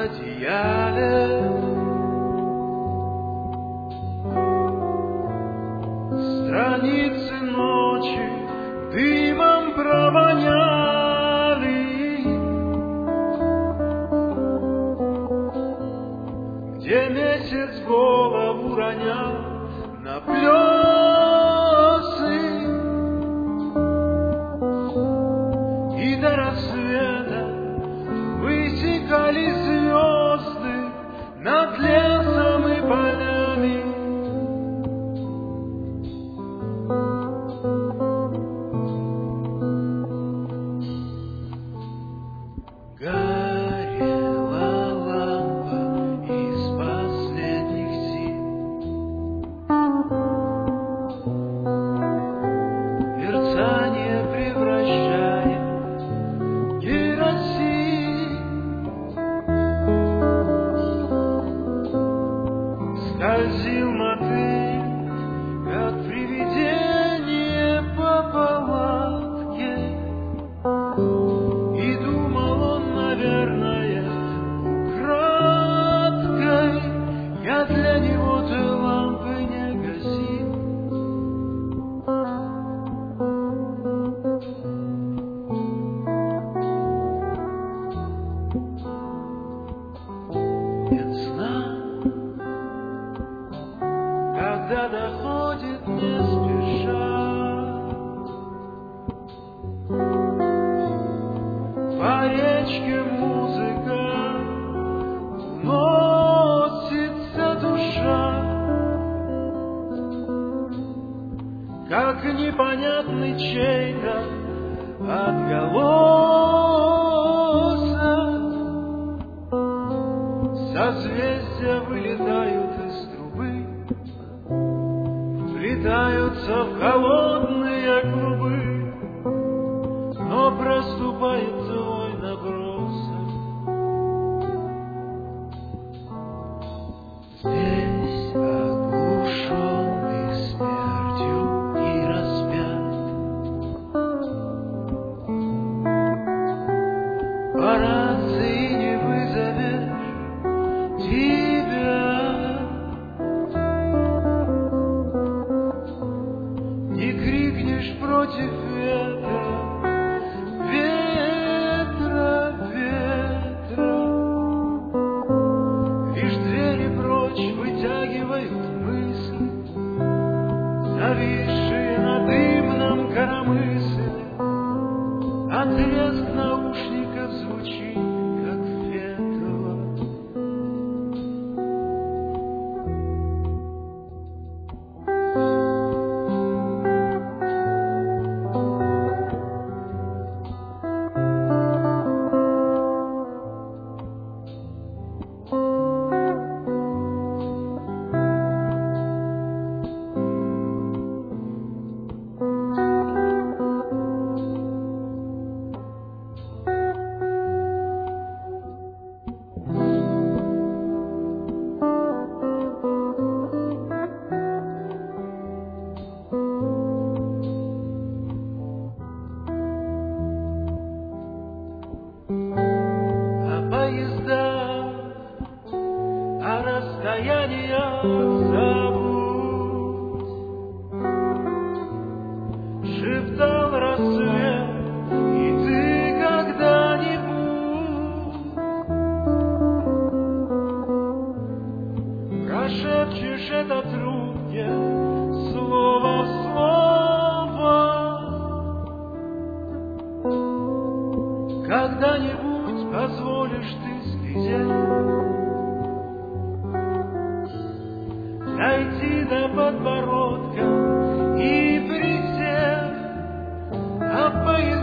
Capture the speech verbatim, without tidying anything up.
одеяле. Страницы ночи дымом провоняли, где месяц голову ронял на плесы, и до рассвета высекали звезды над лесом и полями. Горела лампа из последних сил, мерцание превращая в керосин. Скользил мотыль, как привидение по палатке, и думал он, наверное, украдкой: я для него той лампы не гасил. Нет сна, когда доходит не спеша по речке музыка, уносится душа, как непонятный чей-то отголосок. Созвездия вылетают из трубы, вплетаются в холодные клубы, но проступает твой набросок. Здесь оглушенный смертью и распят, по рации не вызовешь тебя, не крикнешь против ветра, ветра, ветра. Лишь двери прочь вытягивают мысли, зависшие на дымном коромысле, а треск наушников звучит, как фетово. А расстояния забудь, шептал рассвет, и ты когда-нибудь прошепчешь это трубке слово в слово. Когда-нибудь позволишь ты слезе дойти до подбородка и, присев, обои